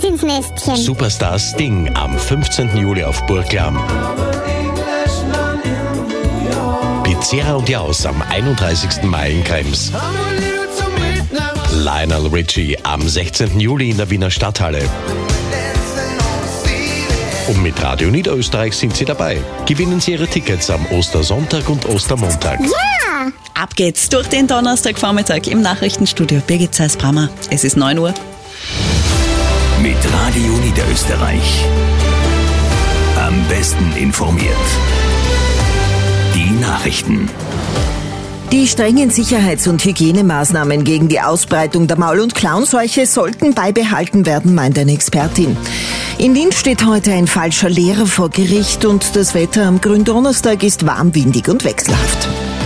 ins Nestchen. Superstar Sting am 15. Juli auf Burglam. Pizzera und Jaus am 31. Mai in Krems. Lionel Richie am 16. Juli in der Wiener Stadthalle. Und mit Radio Niederösterreich sind Sie dabei. Gewinnen Sie Ihre Tickets am Ostersonntag und Ostermontag. Ja! Ab geht's durch den Donnerstagvormittag im Nachrichtenstudio. Birgit Zeiss-Brammer. Es ist 9 Uhr. Mit Radio Niederösterreich. Am besten informiert. Die Nachrichten. Die strengen Sicherheits- und Hygienemaßnahmen gegen die Ausbreitung der Maul- und Klauenseuche sollten beibehalten werden, meint eine Expertin. In Wien steht heute ein falscher Lehrer vor Gericht und das Wetter am Gründonnerstag ist warm, windig und wechselhaft.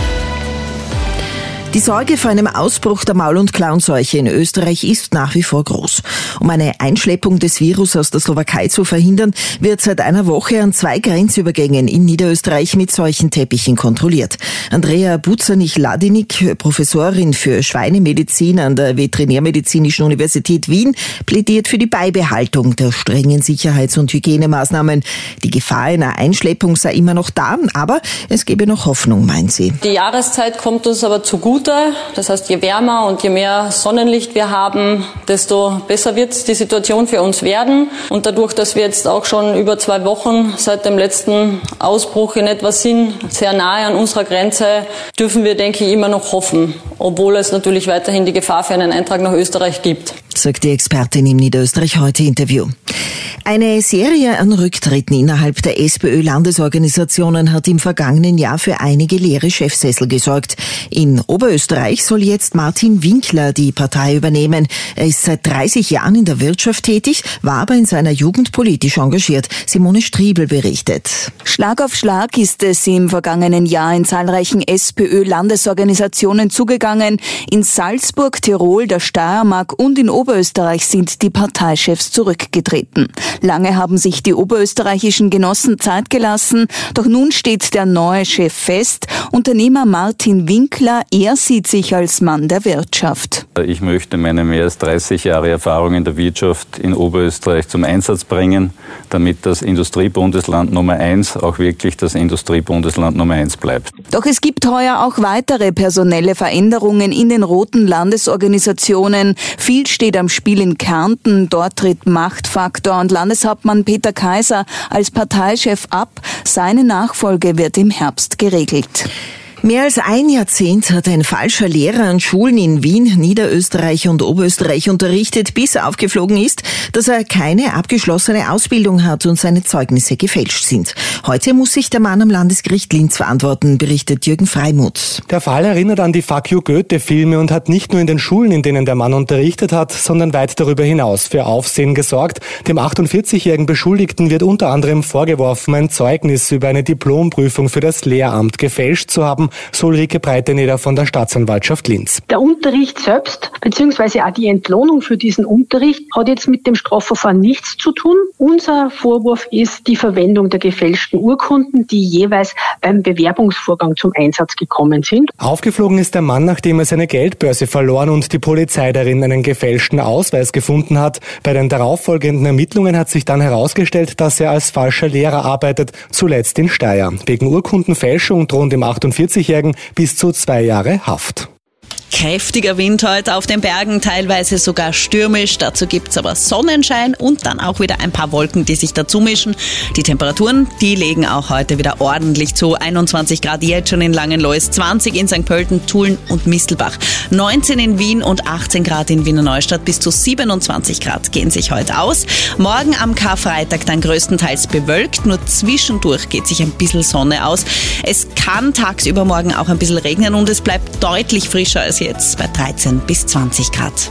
Die Sorge vor einem Ausbruch der Maul- und Klauenseuche in Österreich ist nach wie vor groß. Um eine Einschleppung des Virus aus der Slowakei zu verhindern, wird seit einer Woche an 2 Grenzübergängen in Niederösterreich mit Seuchenteppichen kontrolliert. Andrea Buzanich-Ladinik, Professorin für Schweinemedizin an der Veterinärmedizinischen Universität Wien, plädiert für die Beibehaltung der strengen Sicherheits- und Hygienemaßnahmen. Die Gefahr einer Einschleppung sei immer noch da, aber es gebe noch Hoffnung, meint sie. Die Jahreszeit kommt uns aber zugute. Das heißt, je wärmer und je mehr Sonnenlicht wir haben, desto besser wird die Situation für uns werden. Und dadurch, dass wir jetzt auch schon über 2 Wochen seit dem letzten Ausbruch in etwa sind, sehr nahe an unserer Grenze, dürfen wir, denke ich, immer noch hoffen, obwohl es natürlich weiterhin die Gefahr für einen Eintrag nach Österreich gibt. Sagt die Expertin im Niederösterreich heute Interview. Eine Serie an Rücktritten innerhalb der SPÖ-Landesorganisationen hat im vergangenen Jahr für einige leere Chefsessel gesorgt. In Oberösterreich soll jetzt Martin Winkler die Partei übernehmen. Er ist seit 30 Jahren in der Wirtschaft tätig, war aber in seiner Jugend politisch engagiert. Simone Striebel berichtet. Schlag auf Schlag ist es im vergangenen Jahr in zahlreichen SPÖ-Landesorganisationen zugegangen. In Salzburg, Tirol, der Steiermark und in Oberösterreich sind die Parteichefs zurückgetreten. Lange haben sich die oberösterreichischen Genossen Zeit gelassen, doch nun steht der neue Chef fest. Unternehmer Martin Winkler, er sieht sich als Mann der Wirtschaft. Ich möchte meine mehr als 30 Jahre Erfahrung in der Wirtschaft in Oberösterreich zum Einsatz bringen, damit das Industriebundesland Nummer 1 auch wirklich das Industriebundesland Nummer 1 bleibt. Doch es gibt heuer auch weitere personelle Veränderungen in den roten Landesorganisationen. Viel steht am Spiel in Kärnten, dort tritt Machtfaktor und Landeshauptmann Peter Kaiser als Parteichef ab. Seine Nachfolge wird im Herbst geregelt. Mehr als ein Jahrzehnt hat ein falscher Lehrer an Schulen in Wien, Niederösterreich und Oberösterreich unterrichtet, bis aufgeflogen ist, dass er keine abgeschlossene Ausbildung hat und seine Zeugnisse gefälscht sind. Heute muss sich der Mann am Landesgericht Linz verantworten, berichtet Jürgen Freimuth. Der Fall erinnert an die Fuck you Goethe-Filme und hat nicht nur in den Schulen, in denen der Mann unterrichtet hat, sondern weit darüber hinaus für Aufsehen gesorgt. Dem 48-jährigen Beschuldigten wird unter anderem vorgeworfen, ein Zeugnis über eine Diplomprüfung für das Lehramt gefälscht zu haben, so Ulrike Breiteneder von der Staatsanwaltschaft Linz. Der Unterricht selbst, beziehungsweise auch die Entlohnung für diesen Unterricht, hat jetzt mit dem Strafverfahren nichts zu tun. Unser Vorwurf ist die Verwendung der gefälschten Urkunden, die jeweils beim Bewerbungsvorgang zum Einsatz gekommen sind. Aufgeflogen ist der Mann, nachdem er seine Geldbörse verloren und die Polizei darin einen gefälschten Ausweis gefunden hat. Bei den darauffolgenden Ermittlungen hat sich dann herausgestellt, dass er als falscher Lehrer arbeitet, zuletzt in Steyr. Wegen Urkundenfälschung drohen dem 48-Jährigen bis zu 2 Jahre Haft. Kräftiger Wind heute auf den Bergen, teilweise sogar stürmisch. Dazu gibt's aber Sonnenschein und dann auch wieder ein paar Wolken, die sich dazu mischen. Die Temperaturen, die legen auch heute wieder ordentlich zu. 21 Grad jetzt schon in Langenlois, 20 in St. Pölten, Tulln und Mistelbach, 19 in Wien und 18 Grad in Wiener Neustadt. Bis zu 27 Grad gehen sich heute aus. Morgen am Karfreitag dann größtenteils bewölkt, nur zwischendurch geht sich ein bisschen Sonne aus. Es kann tagsüber morgen auch ein bisschen regnen und es bleibt deutlich frischer als jetzt bei 13 bis 20 Grad.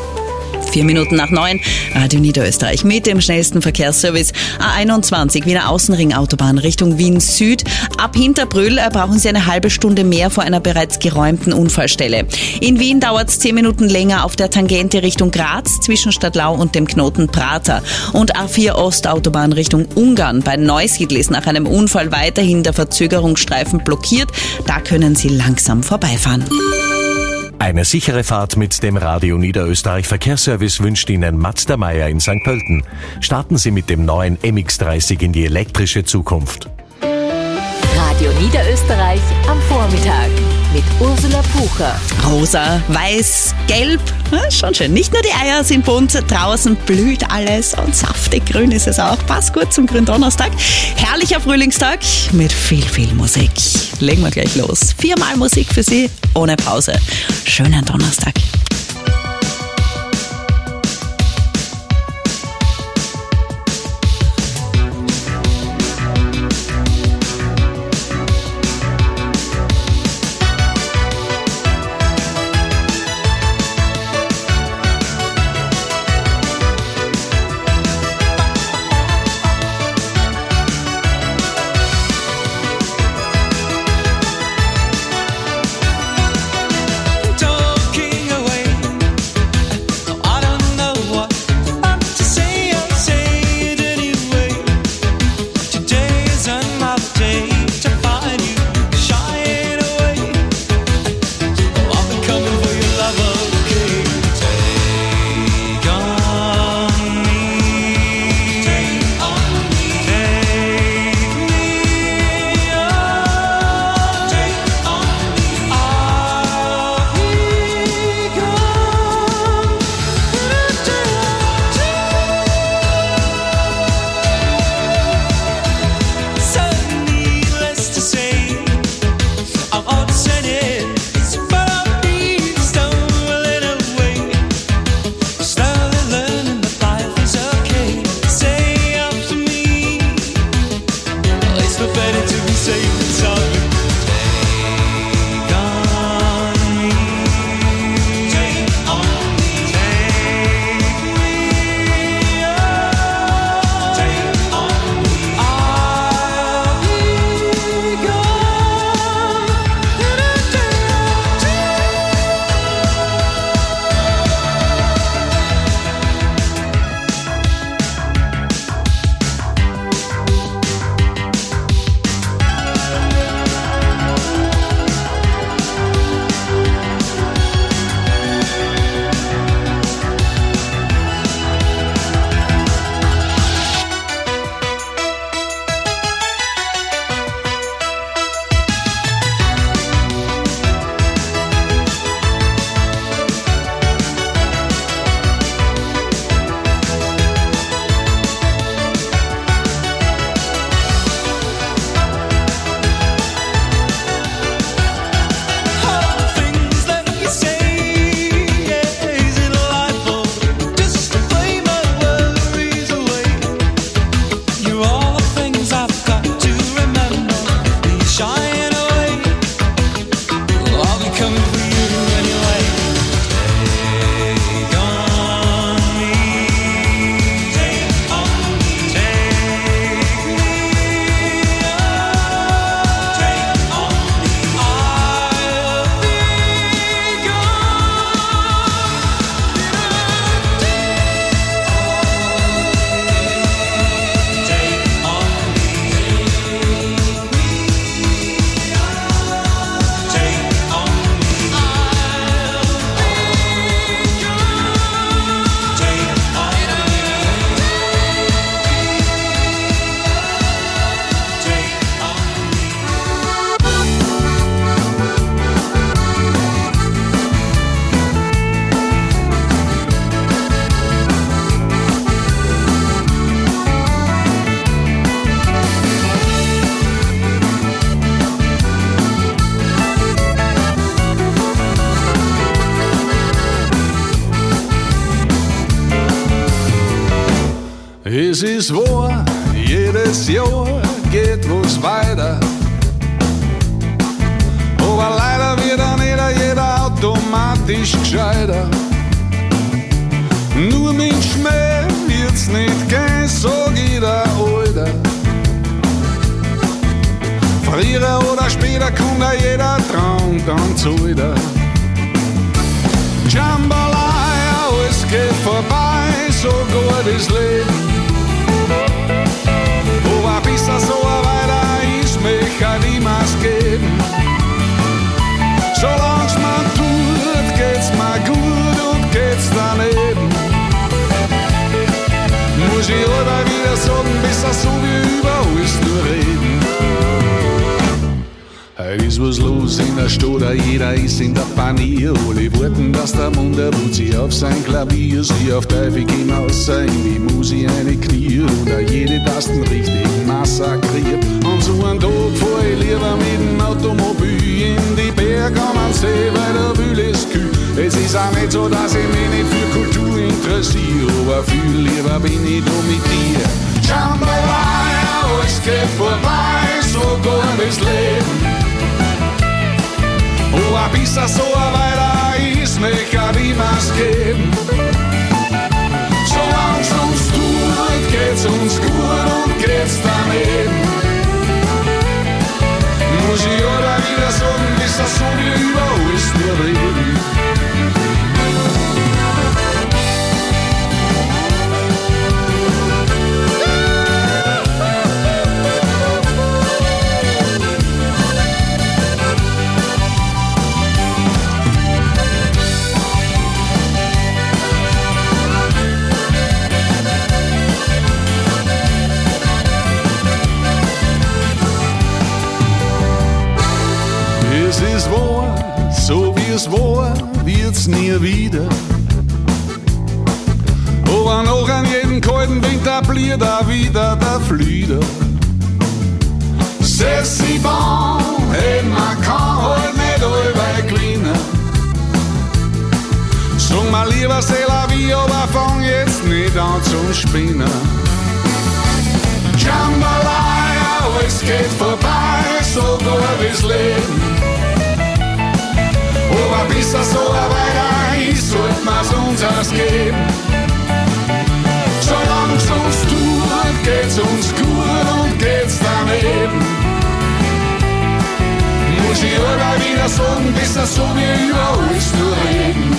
4 Minuten nach 9, Radio Niederösterreich mit dem schnellsten Verkehrsservice. A21, Wiener Außenring Autobahn Richtung Wien Süd. Ab Hinterbrühl brauchen Sie eine halbe Stunde mehr vor einer bereits geräumten Unfallstelle. In Wien dauert es 10 Minuten länger auf der Tangente Richtung Graz zwischen Stadtlau und dem Knoten Prater. Und A4 Ostautobahn Richtung Ungarn. Bei Neusiedl ist nach einem Unfall weiterhin der Verzögerungsstreifen blockiert. Da können Sie langsam vorbeifahren. Eine sichere Fahrt mit dem Radio Niederösterreich Verkehrsservice wünscht Ihnen Mazda Meier in St. Pölten. Starten Sie mit dem neuen MX-30 in die elektrische Zukunft. Radio Niederösterreich am Vormittag mit Ursula Pucher. Rosa, weiß, gelb, schon schön. Nicht nur die Eier sind bunt, draußen blüht alles und saftig grün ist es auch. Passt gut zum Gründonnerstag. Herrlicher Frühlingstag mit viel Musik. Legen wir gleich los. 4-mal Musik für Sie, ohne Pause. Schönen Donnerstag. Es ist wahr, jedes Jahr geht was weiter. Aber leider wird auch nicht jeder automatisch gescheiter. Nur mit Schmäh wird's nicht gehen, sag jeder Alter. Früher oder später kommt auch jeder Traum dann zu wieder. Jambalaya, alles geht vorbei, sogar das Leben. Aber bis das so weiter ist, mich halt niemals geben. Solange man tut, Heute ist was los in der Stadt, jeder ist in der Panier. Alle warten, dass der Munder ruht sich auf sein Klavier. Sie auf Teufel gehen außer in die Musik eine Knie. Und auch jede Tasten richtig massakriert. Und so einen Tag fahr ich lieber mit dem Automobil in die Berge am See, weil der Wühle ist kühl. Es ist auch nicht so, dass ich mich nicht für Kultur interessiere, aber viel lieber bin ich da mit dir. Jambalaya, alles geht vorbei, sogar das Leben. Oh, bis das so weiter ist, mich kann ich was geben. Solang's uns tut, geht's uns gut und geht's daneben. Muss ich oder wieder sagen, bis das so wie über alles nur reden. Es ist wahr, so wie es war, wird's nie wieder. Aber noch an jedem kalten Winter blieb da wieder der Flieder. C'est si bon, et man kann halt nicht allweil gewinnen. Sag mal lieber c'est la vie, aber fang jetzt nicht an zum Spinnen. Jambalaya, alles geht vorbei, sogar das Leben. Aber bis das so weiter ist, sollte man's uns ausgeben. Solang's uns tut, geht's uns gut und geht's daneben. Muss ich aber wieder sagen, bis das so wie über alles nur reden.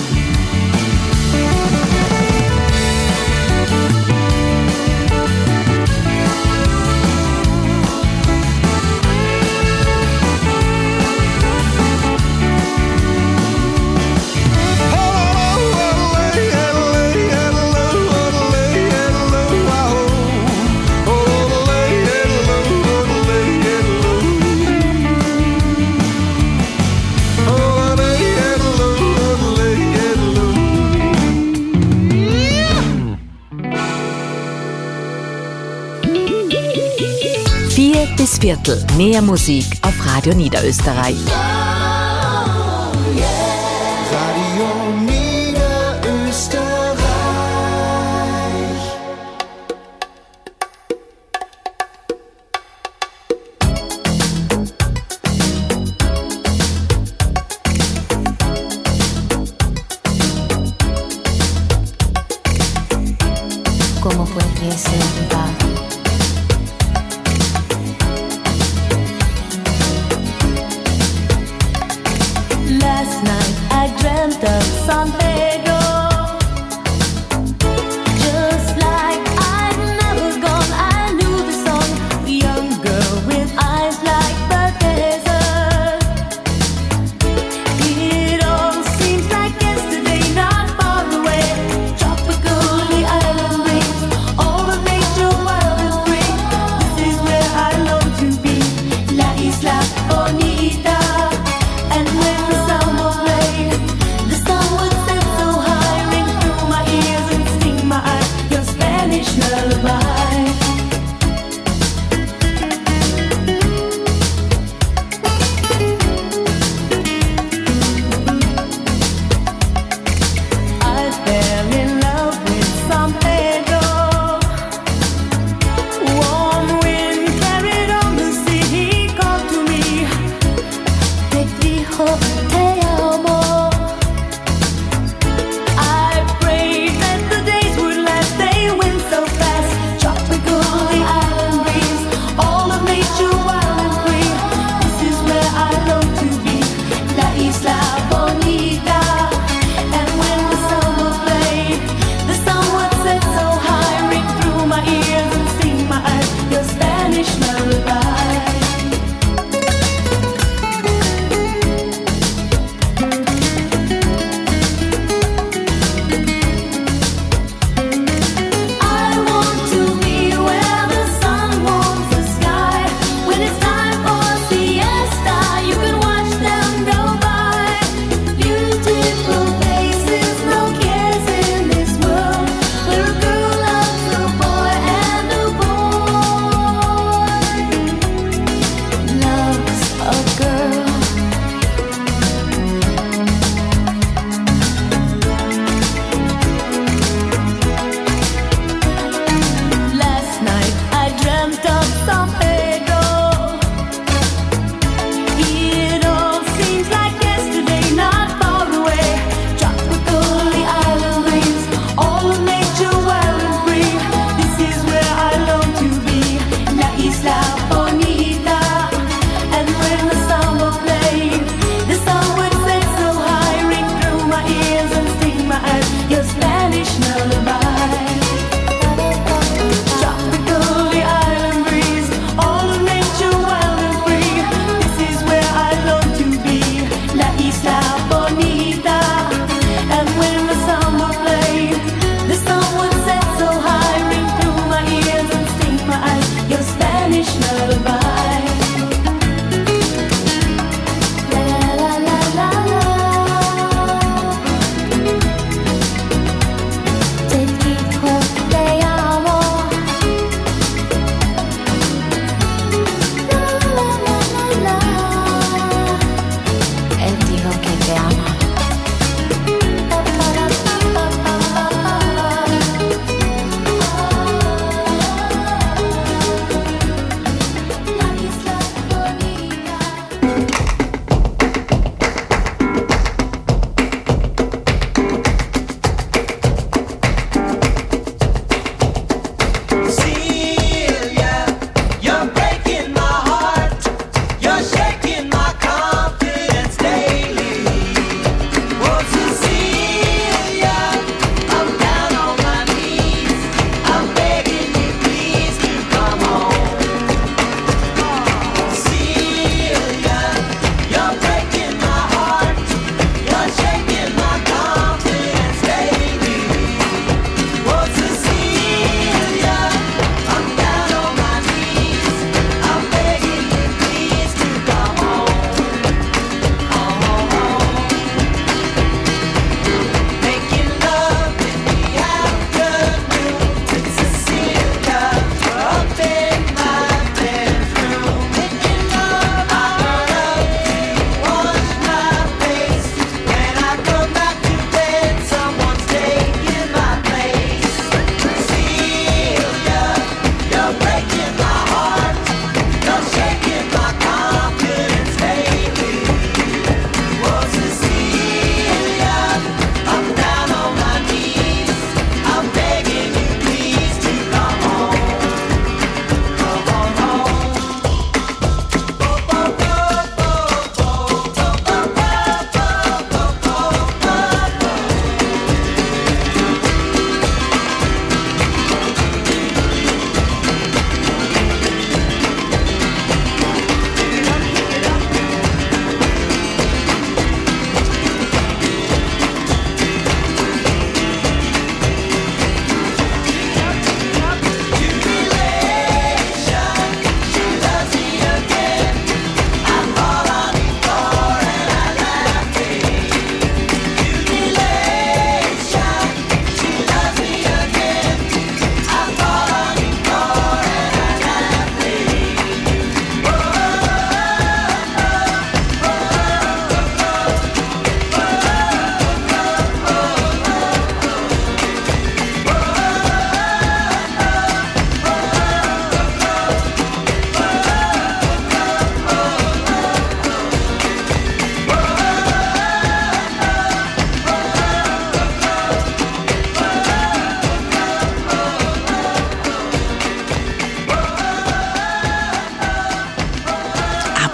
Bis Viertel. Mehr Musik auf Radio Niederösterreich. Radio Niederösterreich. ¿Cómo fue que se va? Last night I dreamt of San Pedro, just like I'd never gone. I knew the song, the young girl with eyes like the desert. It all seems like yesterday, not far away. Tropical, the island breeze, all of nature wild and free. This is where I long to be, La Isla Bonita. And when the sun would play, the sun would set so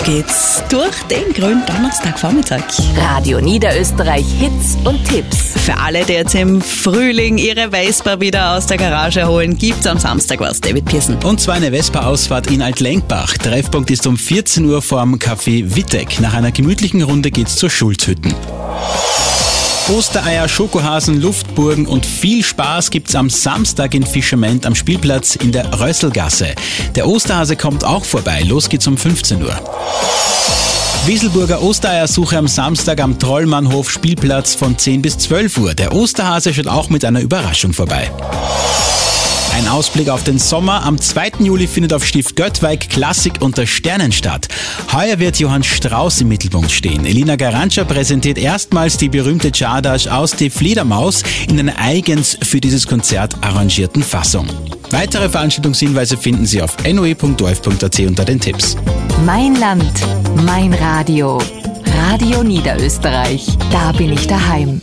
geht's durch den grünen Donnerstagvormittag. Radio Niederösterreich Hits und Tipps. Für alle, die jetzt im Frühling ihre Vespa wieder aus der Garage holen, gibt's am Samstag was. David Pearson. Und zwar eine Vespa-Ausfahrt in Altlenkbach. Treffpunkt ist um 14 Uhr vorm Café Wittek. Nach einer gemütlichen Runde geht's zur Schulzhütten. Ostereier, Schokohasen, Luftburgen und viel Spaß gibt's am Samstag in Fischement am Spielplatz in der Rösselgasse. Der Osterhase kommt auch vorbei. Los geht's um 15 Uhr. Wieselburger Ostereiersuche am Samstag am Trollmannhof Spielplatz von 10 bis 12 Uhr. Der Osterhase schaut auch mit einer Überraschung vorbei. Ein Ausblick auf den Sommer. Am 2. Juli findet auf Stift Göttweig Klassik unter Sternen statt. Heuer wird Johann Strauss im Mittelpunkt stehen. Elina Garantscha präsentiert erstmals die berühmte Czardas aus Die Fledermaus in einer eigens für dieses Konzert arrangierten Fassung. Weitere Veranstaltungshinweise finden Sie auf noe.orf.at unter den Tipps. Mein Land, mein Radio. Radio Niederösterreich. Da bin ich daheim.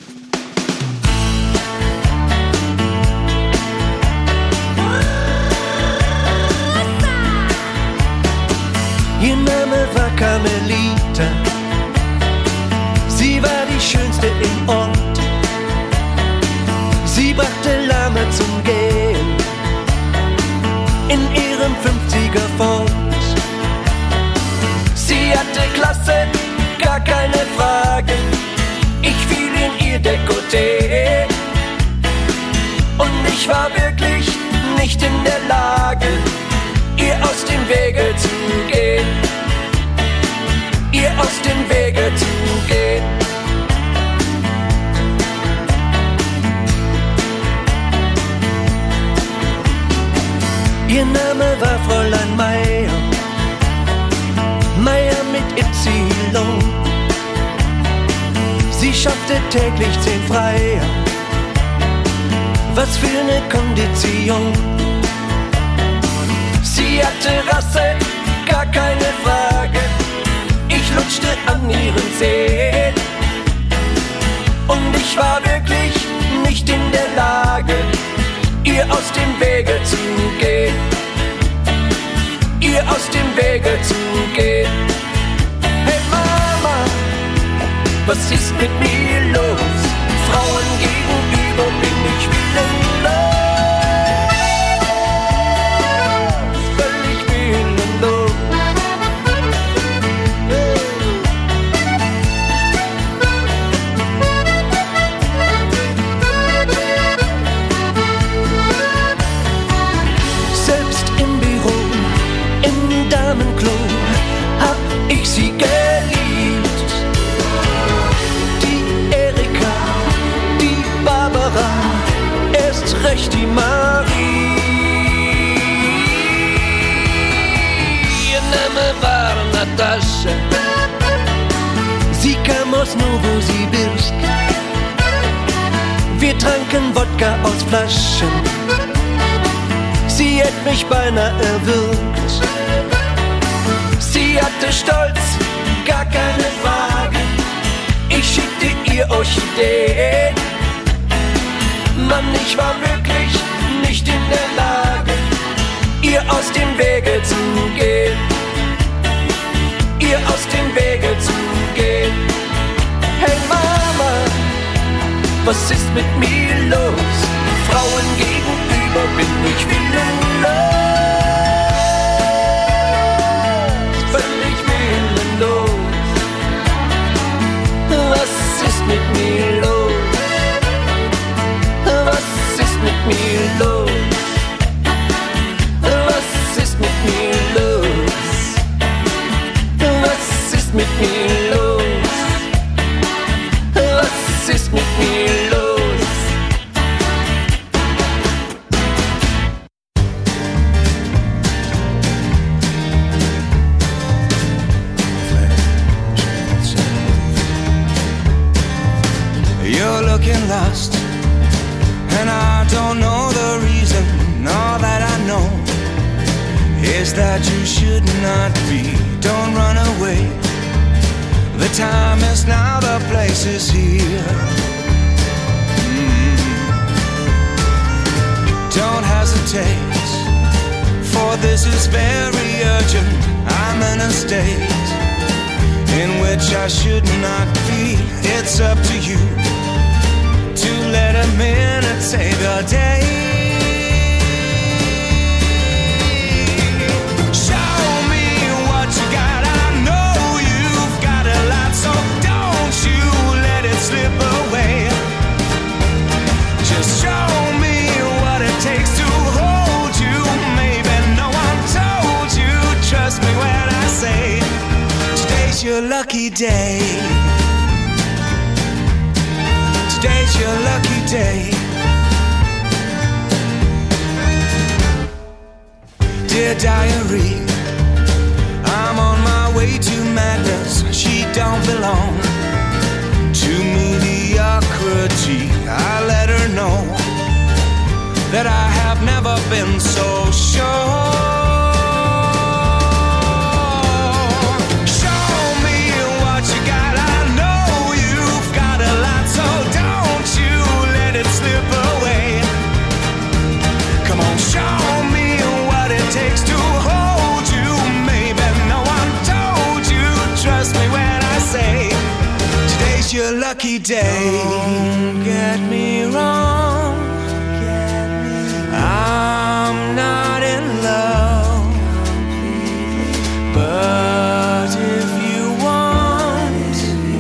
Ihr Name war Carmelita, sie war die Schönste im Ort. Sie brachte Lahme zum Gehen in ihrem 50er Ford. Sie hatte Klasse, gar keine Frage, ich fiel in ihr Dekolleté. Und ich war wirklich nicht in der Lage, ihr aus dem Wege zu gehen, ihr aus dem Wege zu gehen. Ihr Name war Fräulein Meier, Meier mit Y. Sie schaffte täglich 10 Freier, was für eine Kondition. Sie hatte Rasse, gar keine Frage, ich lutschte an ihren Zehen. Und ich war wirklich nicht in der Lage, ihr aus dem Wege zu gehen, ihr aus dem Wege zu gehen. Hey Mama, was ist mit mir los? Frauen gegenüber bin ich willenlos. Hab ich sie geliebt. Die Erika, die Barbara, erst recht die Marie. Ihr Name war Natascha, sie kam aus Novosibirsk. Wir tranken Wodka aus Flaschen, sie hätt mich beinahe erwürgt. Sie hatte Stolz, gar keine Frage, ich schickte ihr Orchideen. Mann, ich war wirklich nicht in der Lage, ihr aus dem Wege zu gehen, ihr aus dem Wege zu gehen. Hey Mama, was ist mit mir los? Frauen gegenüber bin ich willenlos. Was ist mit mir los? Was ist mit mir los? Was ist mit mir los? Was ist mit mir los? Was ist mit mir los? Lost, and I don't know the reason. All that I know is that you should not be. Don't run away. The time is now, the place is here. Don't hesitate, for this is very urgent. I'm in a state in which I should not be. It's up to you to let a minute save your day. Show me what you got. I know you've got a lot, so don't you let it slip away. Just show me what it takes to hold you. Maybe no one told you. Trust me when I say today's your lucky day. Today's your lucky day. Dear diary, I'm on my way to madness. She don't belong to mediocrity. I let her know that I have never been so sure. Slip away. Come on, show me what it takes to hold you. Maybe no one told you. Trust me when I say today's your lucky day. Don't get me wrong, I'm not in love, but if you want,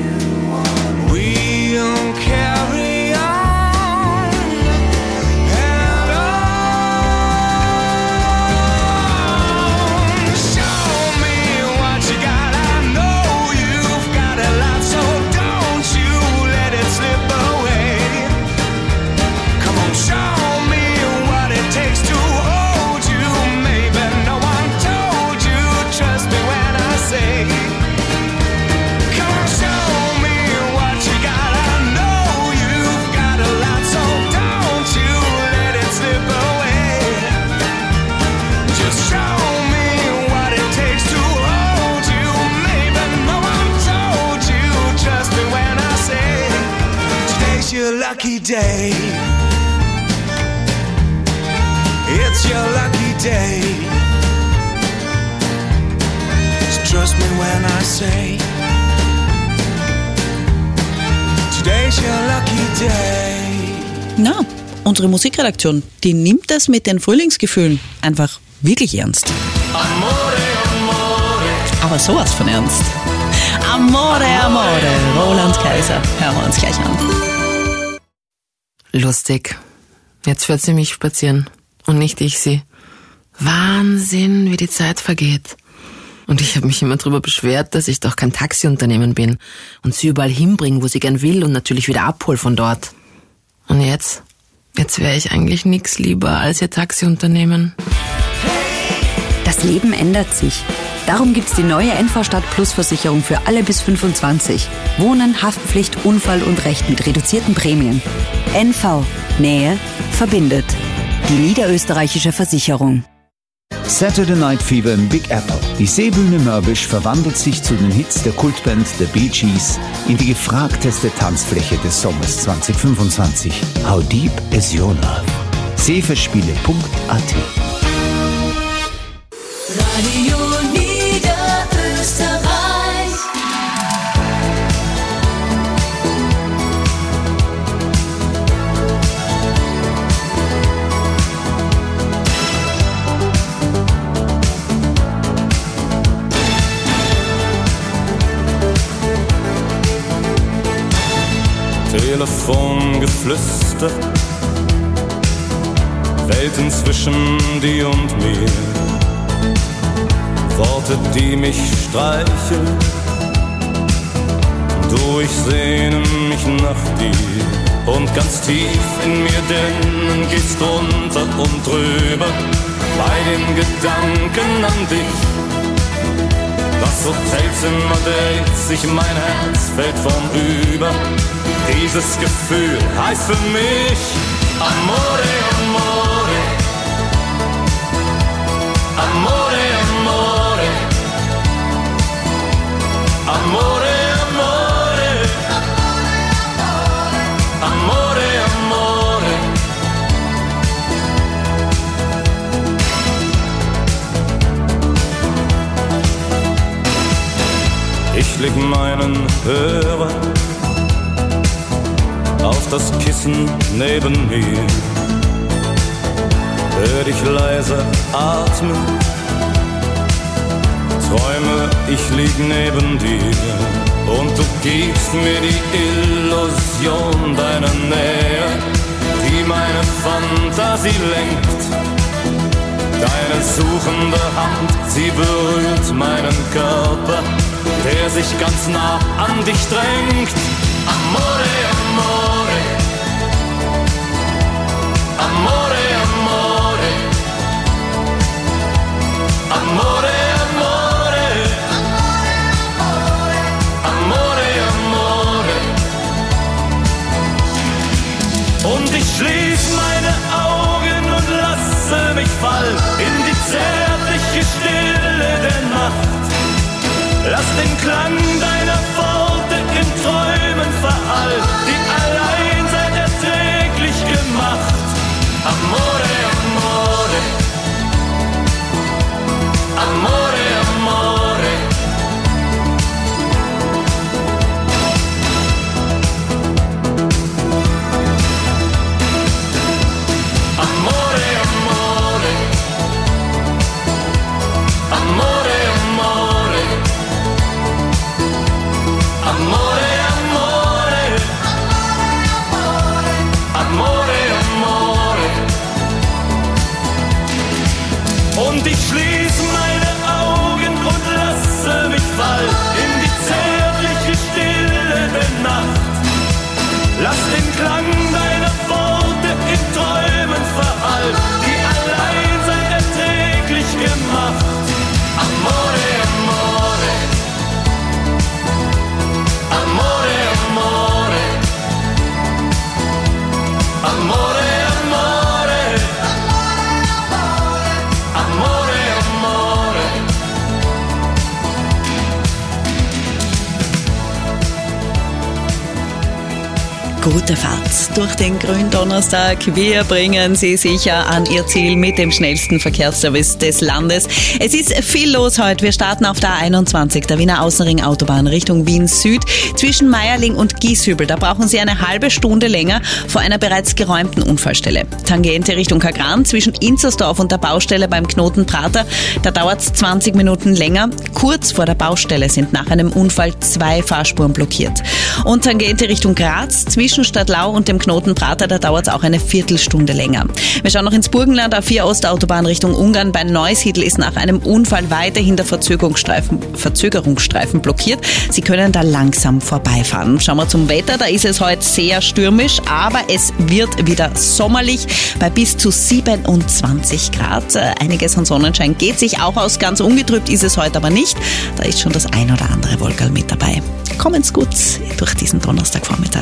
we'll carry on. Lucky day. It's your lucky day. Just trust me when I say today's your lucky day. Na, unsere Musikredaktion, die nimmt das mit den Frühlingsgefühlen einfach wirklich ernst. Amore, amore. Aber sowas von ernst. Amore, amore. Roland Kaiser. Hören wir uns gleich an. Lustig. Jetzt fährt sie mich spazieren und nicht ich sie. Wahnsinn, wie die Zeit vergeht. Und ich habe mich immer drüber beschwert, dass ich doch kein Taxiunternehmen bin und sie überall hinbringe, wo sie gern will und natürlich wieder abhol von dort. Und jetzt wäre ich eigentlich nix lieber als ihr Taxiunternehmen. Das Leben ändert sich. Darum gibt's die neue NV Stadt Plus Versicherung für alle bis 25. Wohnen, Haftpflicht, Unfall und Recht mit reduzierten Prämien. NV. Nähe verbindet. Die niederösterreichische Versicherung. Saturday Night Fever im Big Apple. Die Seebühne Mörbisch verwandelt sich zu den Hits der Kultband The Bee Gees in die gefragteste Tanzfläche des Sommers 2025. How Deep Is Your Love? Seefestspiele.at. Radio Niederösterreich. Telefongeflüster, Welten zwischen dir und mir, Worte, die mich streicheln, du, ich sehne mich nach dir. Und ganz tief in mir drinnen geht's drunter und drüber, bei dem Gedanken an dich. Das Hotelzimmer dreht sich, mein Herz fällt vornüber. Dieses Gefühl heißt für mich Amore, amore. Amore, amore. Amore, amore. Amore, amore. Blick meinen Hörer auf das Kissen neben mir. Hör dich leise atmen, träume, ich lieg neben dir und du gibst mir die Illusion deiner Nähe, die meine Fantasie lenkt. Deine suchende Hand, sie berührt meinen Körper, der sich ganz nah an dich drängt. Amore, amore, amore, amore, amore, amore, amore, amore. Und ich schließ meine Augen und lasse mich fallen in die zärtliche Stille der Nacht. Lass den Klang deiner Pforte in Träumen verhallen, die Alleinsein erträglich gemacht. Amore, amore, amore, amore. Amore, amore, amore, amore, amore, amore, amore. Und ich schließ meine Augen und lasse mich fallen in die zärtliche Stille der Nacht. Lass den Klang deiner Pforte in Träumen verhallen, die allein sein erträglich gemacht. Amore, amore, amore, amore, amore, amore, amore, amore. Gute Fahrt durch den Gründonnerstag. Wir bringen Sie sicher an Ihr Ziel mit dem schnellsten Verkehrsservice des Landes. Es ist viel los heute. Wir starten auf der A21, der Wiener Außenring-Autobahn Richtung Wien Süd. Zwischen Meierling und Gieshübel, da brauchen Sie eine halbe Stunde länger vor einer bereits geräumten Unfallstelle. Tangente Richtung Kagran zwischen Inzersdorf und der Baustelle beim Knoten Prater, da dauert es 20 Minuten länger. Kurz vor der Baustelle sind nach einem Unfall 2 Fahrspuren blockiert. Und Tangente Richtung Graz zwischen Stadtlau und dem Knoten Prater, da dauert es auch eine Viertelstunde länger. Wir schauen noch ins Burgenland, A4 Ostautobahn Richtung Ungarn. Bei Neusiedl ist nach einem Unfall weiterhin der Verzögerungsstreifen blockiert. Sie können da langsam vorbeifahren. Schauen wir zum Wetter, da ist es heute sehr stürmisch, aber es wird wieder sommerlich bei bis zu 27 Grad. Einiges an Sonnenschein geht sich auch aus. Ganz ungetrübt ist es heute aber nicht. Da ist schon das ein oder andere Wolkerl mit dabei. Kommen's gut durch diesen Donnerstagvormittag.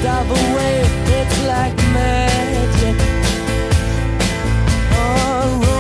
It's like magic. Oh,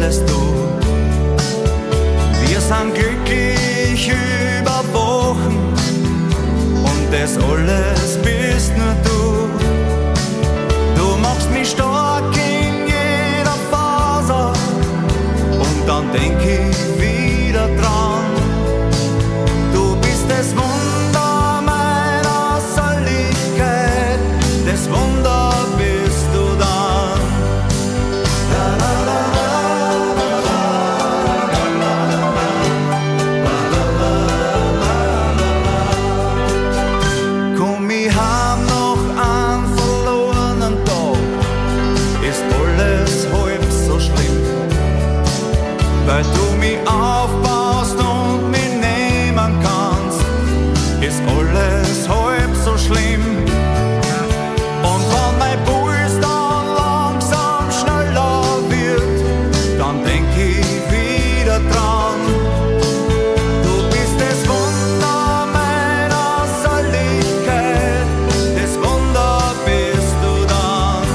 alles du. Wir sind glücklich über Wochen und das alles bist nur du. Du machst mich stark in jeder Faser und dann denk ich wieder dran. Du bist das Wunder meiner Seligkeit, das Wunder bist du dann. Komm ich heim noch einen verlorenen Tag, ist alles halb so schlimm, weil du mich aufbaust und mich nehmen kannst, ist alles halb so schlimm. Und wenn mein Puls dann langsam schneller wird, dann denk ich wieder dran. Du bist das Wunder meiner Seligkeit, das Wunder bist du dann.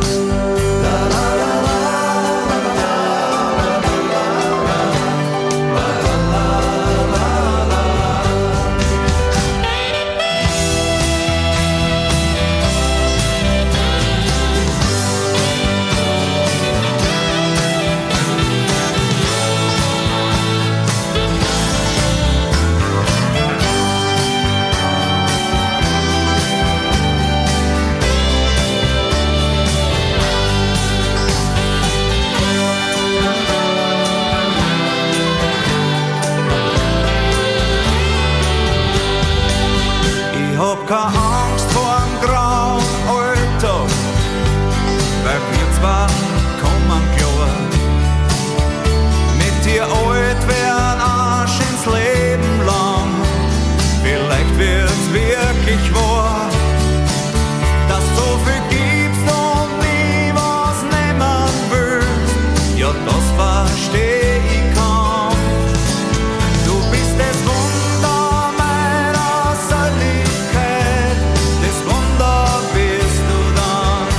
Ich hab keine Angst vor dem grauen Alltag, weil wir zwar kommen klar. Mit dir alt werden ein schönes Leben lang. Vielleicht wird's wirklich wahr, dass du viel gibst und nie was nehmen willst. Ja, das versteh ich kaum. Du bist das Wunder meiner Seligkeit, das Wunder bist du dann.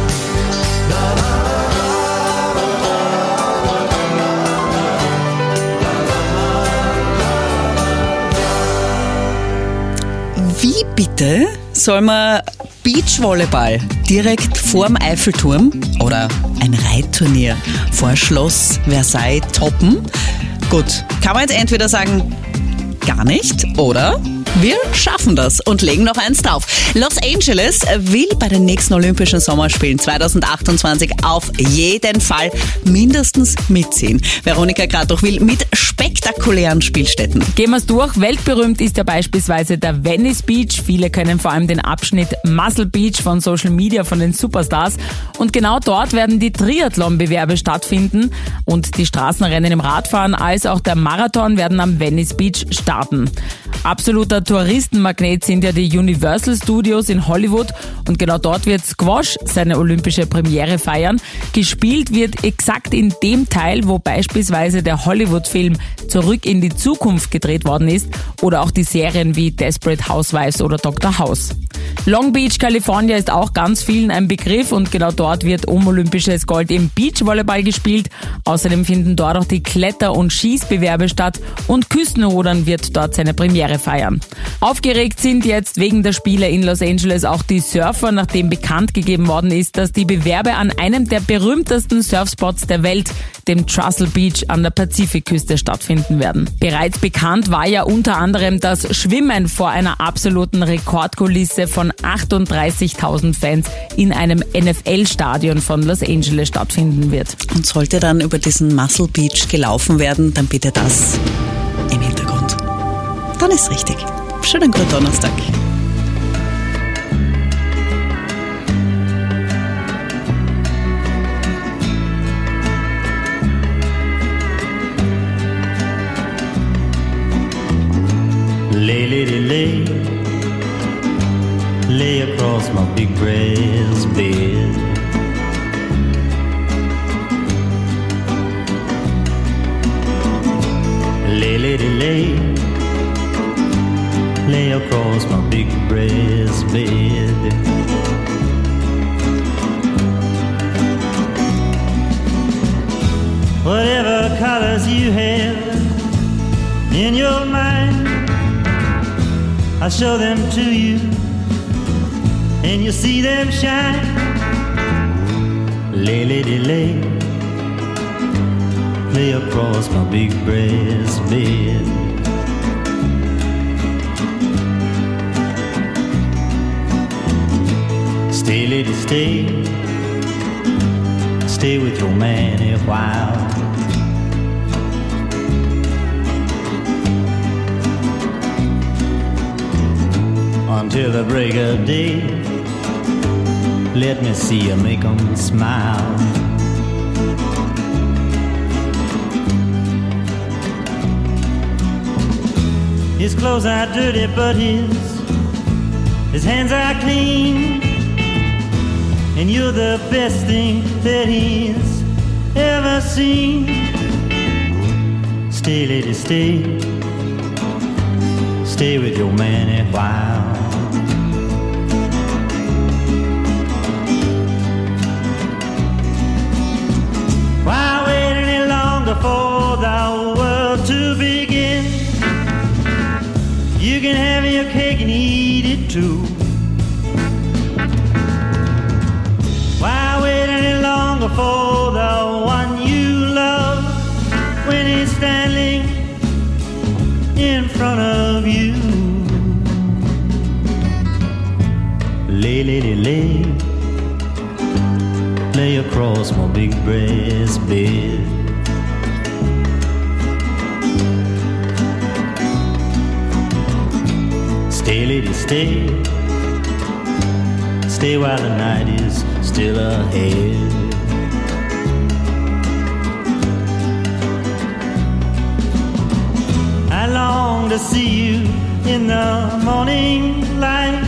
Wie bitte soll man Beachvolleyball direkt vorm Eiffelturm oder ein Reitturnier vor Schloss Versailles toppen? Gut, kann man jetzt entweder sagen, gar nicht oder wir schaffen das und legen noch eins drauf. Los Angeles will bei den nächsten Olympischen Sommerspielen 2028 auf jeden Fall mindestens mitziehen. Veronika Kratoch will mit spektakulären Spielstätten. Gehen wir es durch. Weltberühmt ist ja beispielsweise der Venice Beach. Viele kennen vor allem den Abschnitt Muscle Beach von Social Media von den Superstars. Und genau dort werden die Triathlon-Bewerbe stattfinden. Und die Straßenrennen im Radfahren als auch der Marathon werden am Venice Beach starten. Absoluter Touristenmagnet sind ja die Universal Studios in Hollywood und genau dort wird Squash seine olympische Premiere feiern. Gespielt wird exakt in dem Teil, wo beispielsweise der Hollywood-Film Zurück in die Zukunft gedreht worden ist oder auch die Serien wie Desperate Housewives oder Dr. House. Long Beach, California ist auch ganz vielen ein Begriff und genau dort wird olympisches Gold im Beachvolleyball gespielt. Außerdem finden dort auch die Kletter- und Schießbewerbe statt und Küstenrudern wird dort seine Premiere feiern. Aufgeregt sind jetzt wegen der Spiele in Los Angeles auch die Surfer, nachdem bekannt gegeben worden ist, dass die Bewerbe an einem der berühmtesten Surfspots der Welt, dem Trussell Beach an der Pazifikküste, stattfinden werden. Bereits bekannt war ja unter anderem, dass Schwimmen vor einer absoluten Rekordkulisse von 38.000 Fans in einem NFL-Stadion von Los Angeles stattfinden wird. Und sollte dann über diesen Muscle Beach gelaufen werden, dann bitte das im Hintergrund. Dann ist richtig. Schönen guten Donnerstag. Lay, lady, lay, lay across my big brass bed. Lay, lady, lay, lay across my big brass bed. Whatever colors you have in your mind, I'll show them to you, and you'll see them shine. Lay, lady, lay, lay across my big brass bed. Stay, lady, stay, stay with your man a while. Until the break of day, let me see you make 'em smile. His clothes are dirty, but his hands are clean, and you're the best thing that he's ever seen. Stay, lady, stay, stay with your man a while. Why wait any longer for the world to begin? You can have your cake and eat it too. Why wait any longer for the one you love when he's standing in front of you? Lay, lady, lay, lay across my big brass bed. Stay, lady, stay, stay while the night is still ahead. I long to see you in the morning light.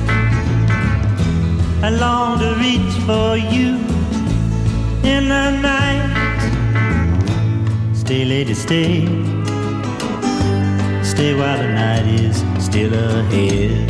I long to reach for you in the night. Stay, lady, stay, stay while the night is still ahead.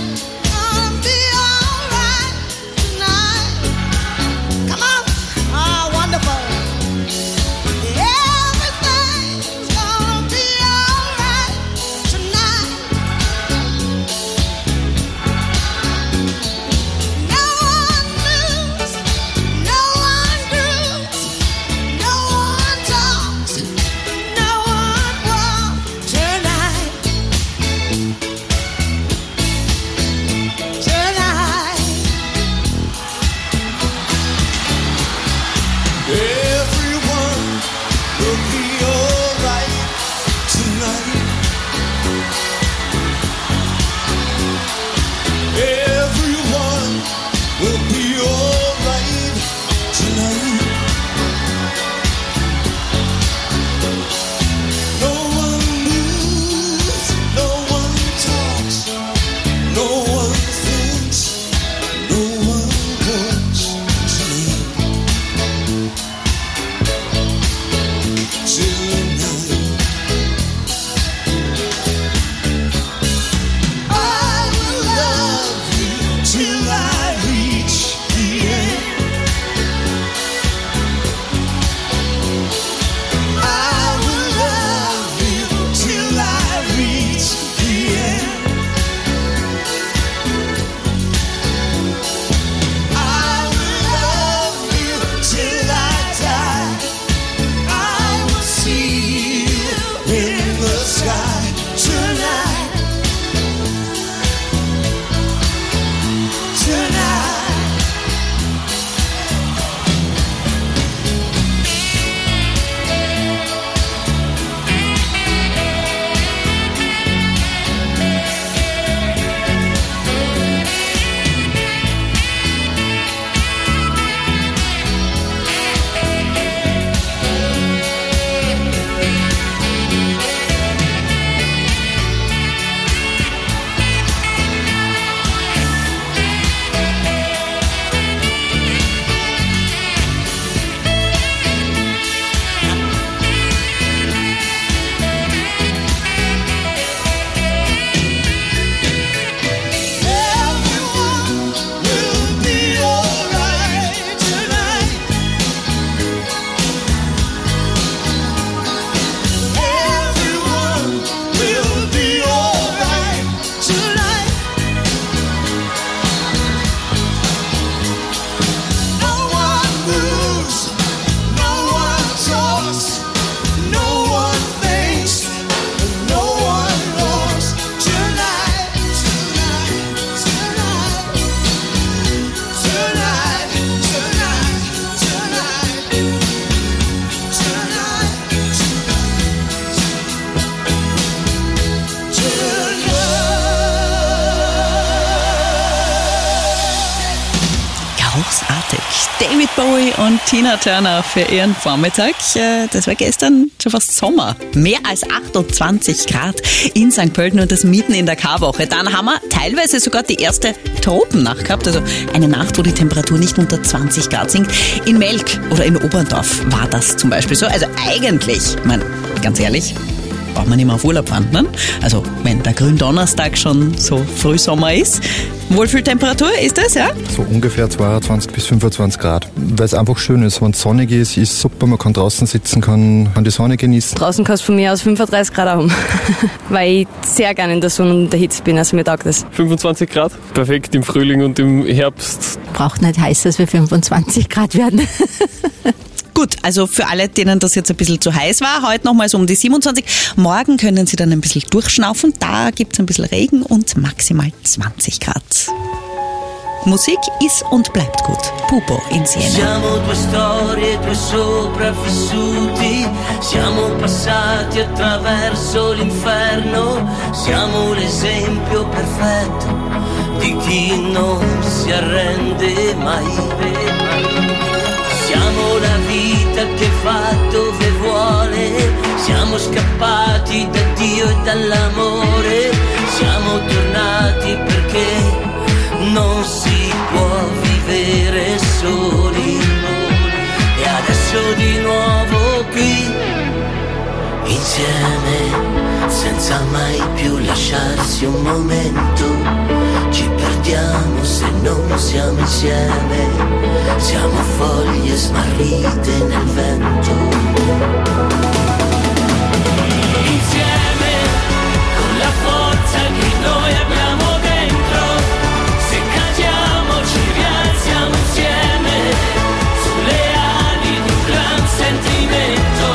Come on. David Bowie und Tina Turner für ihren Vormittag. Das war gestern schon fast Sommer. Mehr als 28 Grad in St. Pölten und das mitten in der Karwoche. Dann haben wir teilweise sogar die erste Tropennacht gehabt. Also eine Nacht, wo die Temperatur nicht unter 20 Grad sinkt. In Melk oder in Oberndorf war das zum Beispiel so. Also eigentlich, ich meine, ganz ehrlich, braucht man nicht mehr auf Urlaub fahren, ne? Also wenn der Gründonnerstag schon so Frühsommer ist. Wohlfühltemperatur ist das, ja? So ungefähr 22 bis 25 Grad. Weil es einfach schön ist. Wenn es sonnig ist, ist super. Man kann draußen sitzen, kann die Sonne genießen. Draußen kannst du von mir aus 35 Grad haben. Weil ich sehr gerne in der Sonne und der Hitze bin. Also mir taugt das. 25 Grad. Perfekt im Frühling und im Herbst. Braucht nicht heiß, dass wir 25 Grad werden. Gut, also für alle, denen das jetzt ein bisschen zu heiß war, heute nochmal so um die 27. Morgen können Sie dann ein bisschen durchschnaufen. Da gibt es ein bisschen Regen und maximal 20 Grad. Musik ist und bleibt gut. Pupo insieme. Siamo due storie, due sopravvissuti. Siamo passati attraverso l'inferno. Siamo l'esempio perfetto di chi non si arrende mai. Siamo la vita che va dove vuole, siamo scappati da Dio e dall'amore, siamo tornati perché non si può vivere soli. E adesso di nuovo qui, insieme, senza mai più lasciarsi un momento. Ci perdiamo se non siamo insieme. Siamo foglie smarrite nel vento. Insieme, con la forza che noi abbiamo dentro. Se cadiamo ci rialziamo insieme. Sulle ali di un gran sentimento.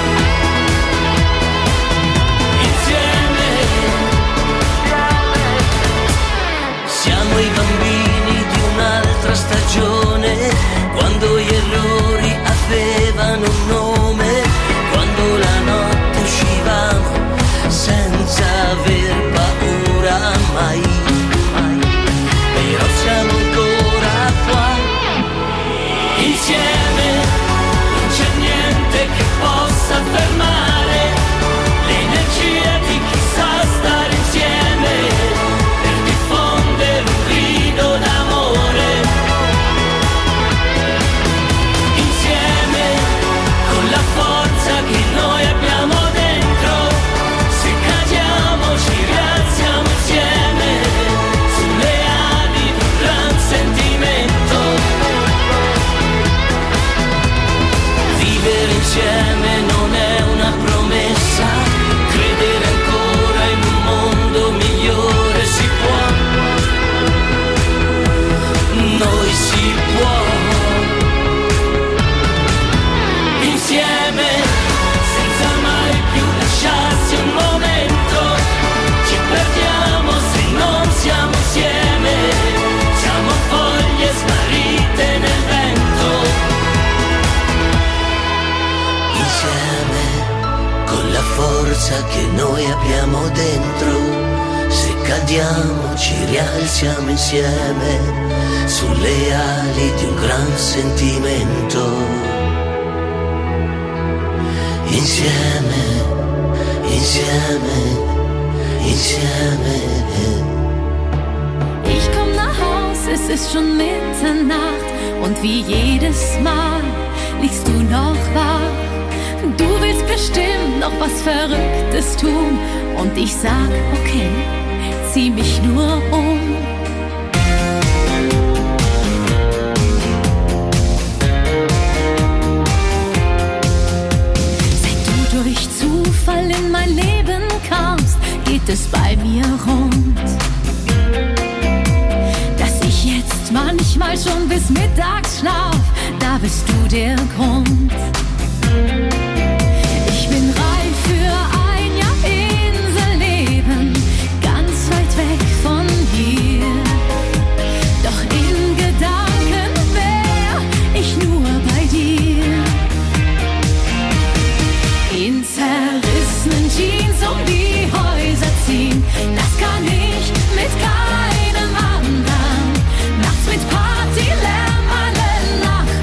Insieme, siamo i bambini di un'altra stagione. Quando gli errori avevano un nome, quando la notte uscivamo senza aver paura mai. Però siamo ancora qua, insieme, non c'è niente che possa fermare l'energia di chi sa stare insieme per diffondere un grido d'amore. La forza che noi abbiamo dentro, se cadiamo ci rialziamo insieme, sulle ali di un gran sentimento. Vivere insieme non è una promessa, credere ancora in un mondo migliore si può, noi si può. Insieme, senza mai più lasciarsi un momento, ci perdiamo se non siamo insieme, siamo foglie smarrite nel vento. Insieme, con la forza che noi abbiamo dentro, se cadiamo ci rialziamo insieme, sulle ali di un gran sentimento. Insieme, insieme, insieme. Ich komm nach Haus, es ist schon Mitternacht und wie jedes Mal liegst du noch wach. Du willst bestimmt noch was Verrücktes tun und ich sag, okay, zieh mich nur um. Durch Zufall in mein Leben kamst, geht es bei mir rund. Dass ich jetzt manchmal schon bis mittags schlaf, da bist du der Grund. Ich bin reif für ein Jahr Inselleben, ganz weit weg von hier. Doch in Gedanken wär ich nur bei dir. In zerrissenen Jeans um die Häuser ziehen, das kann ich mit keinem anderen. Nachts mit Partylärm alle Nacht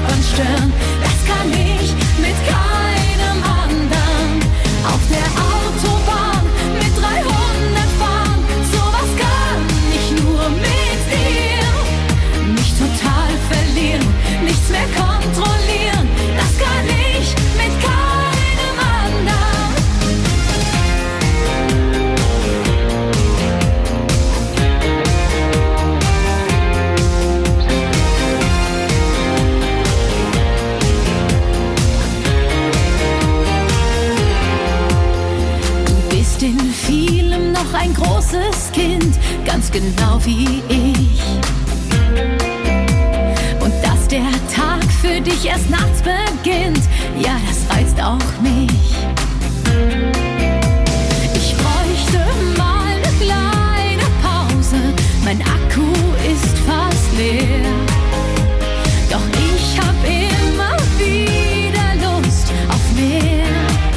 doch ein großes Kind, ganz genau wie ich. Und dass der Tag für dich erst nachts beginnt, ja, das reizt auch mich. Ich bräuchte mal eine kleine Pause, mein Akku ist fast leer. Doch ich hab immer wieder Lust auf mehr.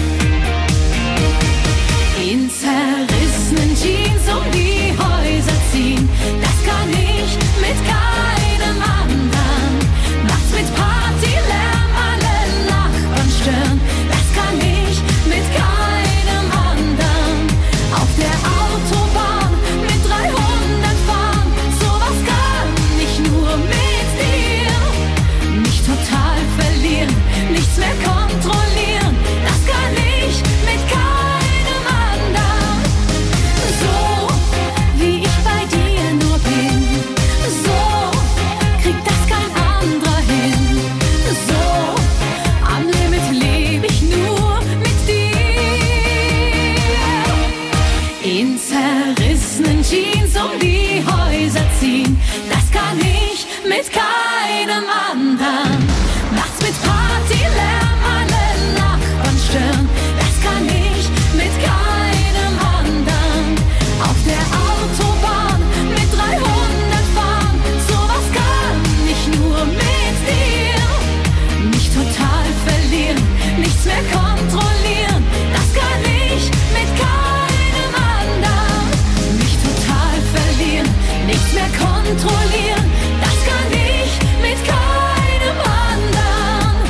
In zerrissenen Jeans um die Häuser ziehen, das kann ich mit keinem anderen. Nachts mit Partylärm alle Nachbarn stören, das kann ich mit keinem anderen. Auf der Autobahn mit 300 fahren, sowas kann ich nur mit dir. Mich total verlieren, nichts mehr kontrollieren, das kann ich mit keinem anderen. So wie ich bei dir nur bin, so kriegt das kein anderer hin. So am Limit lebe ich nur mit dir. In zerrissenen Jeans um die Häuser ziehen, das kann ich mit keinem anderen. Nachts mit Partylärm alle Nachbarn stören, das kann ich mit keinem anderen. Auf der Autobahn mit 300 fahren, sowas kann ich nur mit dir. Mich total verlieren, nichts mehr kontrollieren, das kann ich mit keinem anderen. Mich total verlieren, nichts mehr kontrollieren, das kann ich mit keinem anderen.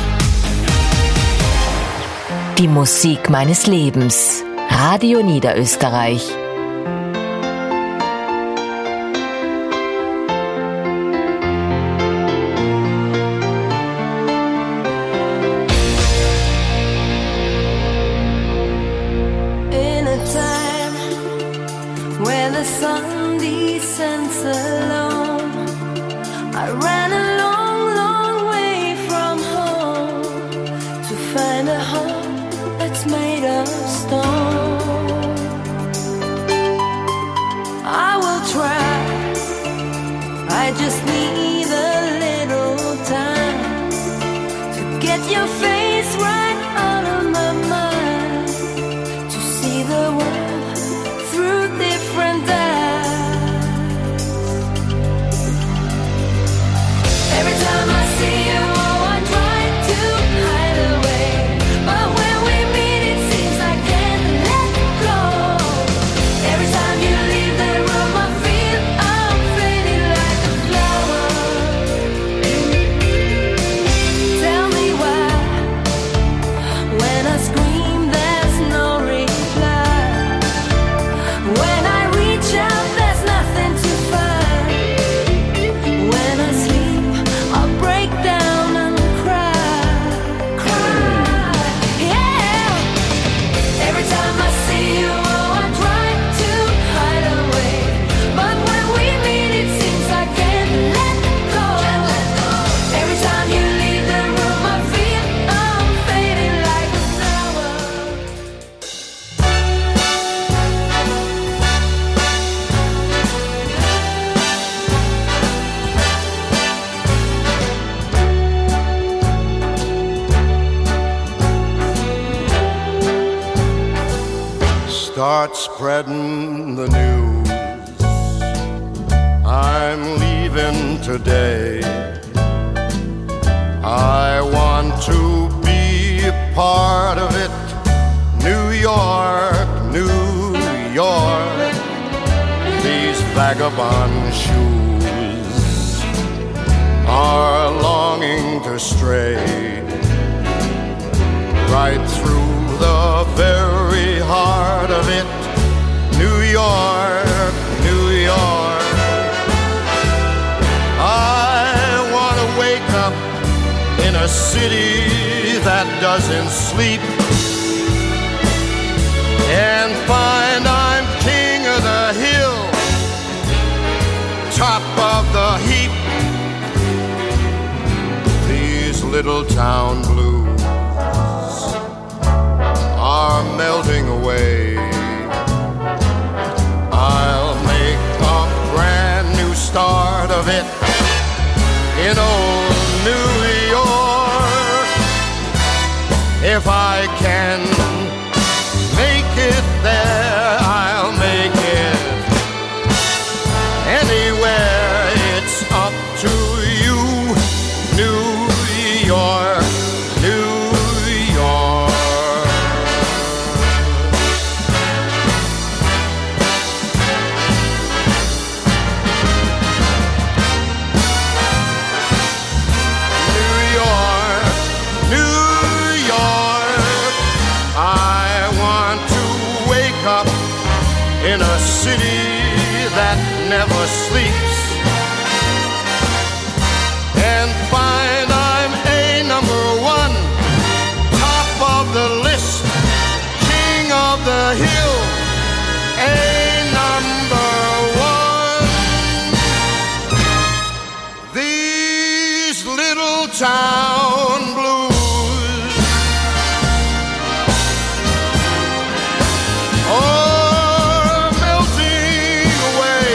Die Musik meines Lebens. Radio Niederösterreich. In a time when the sun descends alone, I ran a long, long way from home to find a home that's made of stone. I will try, I just need a little time to get your face right out of my mind, to see the world through different eyes. Every time I see you, oh, I try to hide away, but when we meet it seems I can't let go. Every time you leave the room I feel I'm fading like a flower. Tell me why, when I scream there's no reply, when I reach out there's nothing to find, when I sleep I'll break down and cry, yeah. Every time I see you, oh, I try to hide away, but when we meet it seems I can't let go. Every time you leave the room I feel I'm fading like a flower. Start spreading the news. I'm leaving today. I want to be a part of it. New York, New York. These vagabond shoes are longing to stray right through the very heart of it. New York, New York. I want to wake up in a city that doesn't sleep and find I'm king of the hill, top of the heap. These little town blues are melting away in a city that never sleeps, and find I'm a number one, top of the list, king of the hill, a number one. These little town blues are melting away.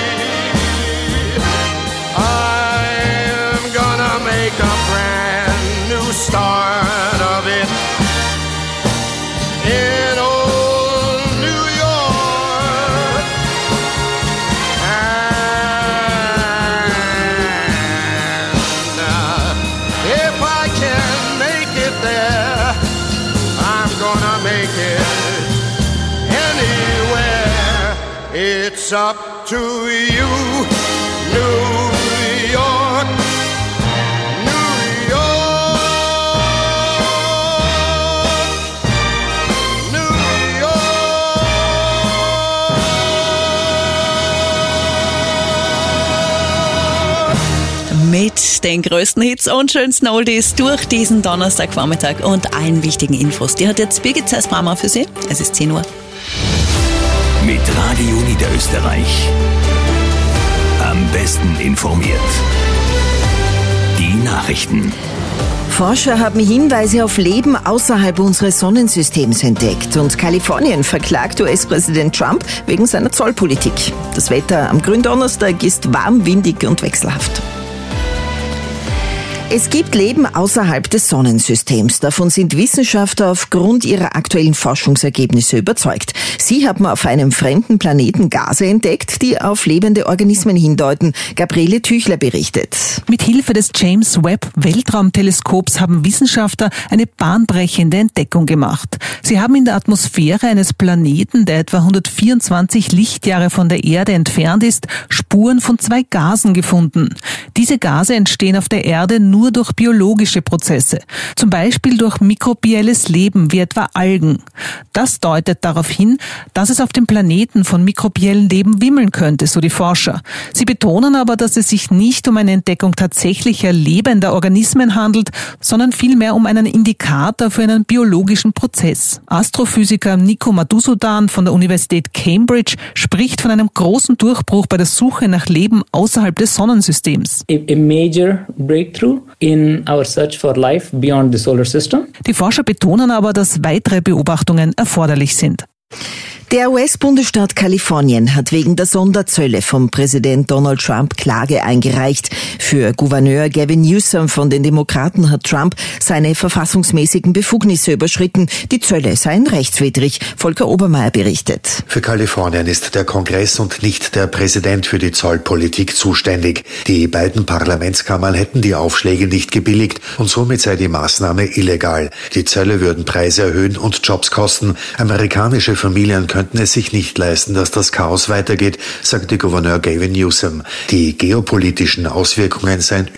I'm gonna make a brand new start of it in old New York. And if I can make it there, I'm gonna make it anywhere. It's up to you, New York, New York, New Mit den größten Hits und schönsten Oldies durch diesen Donnerstagvormittag und allen wichtigen Infos. Die hat jetzt Birgit Zeiss-Brammer für Sie. Es ist 10 Uhr. Mit Radio Niederösterreich. Am besten informiert. Die Nachrichten. Forscher haben Hinweise auf Leben außerhalb unseres Sonnensystems entdeckt und Kalifornien verklagt US-Präsident Trump wegen seiner Zollpolitik. Das Wetter am Gründonnerstag ist warm, windig und wechselhaft. Es gibt Leben außerhalb des Sonnensystems. Davon sind Wissenschaftler aufgrund ihrer aktuellen Forschungsergebnisse überzeugt. Sie haben auf einem fremden Planeten Gase entdeckt, die auf lebende Organismen hindeuten. Gabriele Tüchler berichtet. Mit Hilfe des James Webb Weltraumteleskops haben Wissenschaftler eine bahnbrechende Entdeckung gemacht. Sie haben in der Atmosphäre eines Planeten, der etwa 124 Lichtjahre von der Erde entfernt ist, Spuren von 2 Gasen gefunden. Diese Gase entstehen auf der Erde nur durch biologische Prozesse, zum Beispiel durch mikrobielles Leben wie etwa Algen. Das deutet darauf hin, dass es auf dem Planeten von mikrobiellem Leben wimmeln könnte, so die Forscher. Sie betonen aber, dass es sich nicht um eine Entdeckung tatsächlicher lebender Organismen handelt, sondern vielmehr um einen Indikator für einen biologischen Prozess. Astrophysiker Nico Madhusudan von der Universität Cambridge spricht von einem großen Durchbruch bei der Suche nach Leben außerhalb des Sonnensystems. A major breakthrough in our search for life beyond the solar system. Die Forscher betonen aber, dass weitere Beobachtungen erforderlich sind. Der US-Bundesstaat Kalifornien hat wegen der Sonderzölle vom Präsident Donald Trump Klage eingereicht. Für Gouverneur Gavin Newsom von den Demokraten hat Trump seine verfassungsmäßigen Befugnisse überschritten. Die Zölle seien rechtswidrig. Volker Obermeier berichtet. Für Kalifornien ist der Kongress und nicht der Präsident für die Zollpolitik zuständig. Die beiden Parlamentskammern hätten die Aufschläge nicht gebilligt und somit sei die Maßnahme illegal. Die Zölle würden Preise erhöhen und Jobs kosten. Amerikanische Familien könnten es sich nicht leisten, dass das Chaos weitergeht, sagte Gouverneur Gavin Newsom. Die geopolitischen Auswirkungen seien